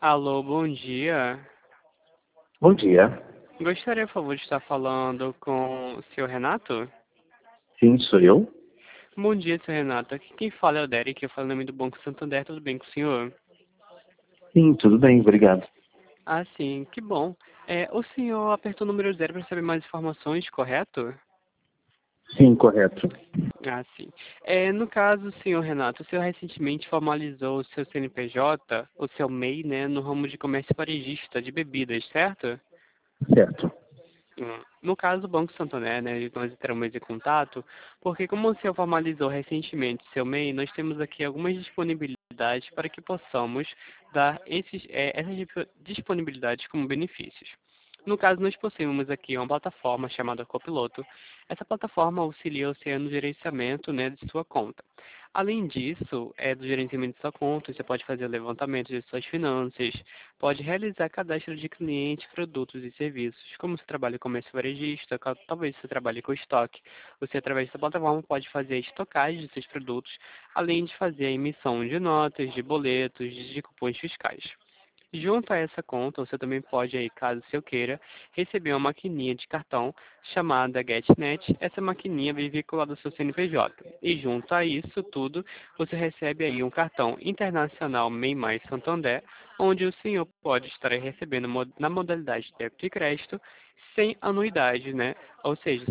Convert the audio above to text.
Alô, bom dia. Bom dia. Gostaria, por favor, de estar falando com o senhor Renato? Sim, sou eu. Bom dia, senhor Renato. Aqui quem fala é o Derek, eu falo em nome do Banco Santander. Tudo bem com o senhor? Sim, tudo bem, obrigado. Ah, sim, que bom. O senhor apertou o número 0 para saber mais informações, correto? Sim, correto. Ah, sim. No caso, senhor Renato, o senhor recentemente formalizou o seu CNPJ, o seu MEI, né, no ramo de comércio varejista de bebidas, certo? Certo. No caso do Banco Santander, né, nós entramos em contato, porque como o senhor formalizou recentemente seu MEI, nós temos aqui algumas disponibilidades para que possamos dar essas disponibilidades como benefícios. No caso, nós possuímos aqui uma plataforma chamada Copiloto. Essa plataforma auxilia você no gerenciamento, né, de sua conta. Além disso, do gerenciamento de sua conta, você pode fazer o levantamento de suas finanças, pode realizar cadastro de clientes, produtos e serviços. Como você trabalha com comércio varejista, talvez você trabalhe com estoque, você através dessa plataforma pode fazer a estocagem de seus produtos, além de fazer a emissão de notas, de boletos, de cupons fiscais. Junto a essa conta, você também pode, aí, caso você queira, receber uma maquininha de cartão chamada GetNet. Essa maquininha vem vinculada ao seu CNPJ. E junto a isso tudo, você recebe aí um cartão internacional MEI Mais Santander, onde o senhor pode estar recebendo na modalidade de débito e crédito sem anuidade, né? Ou seja,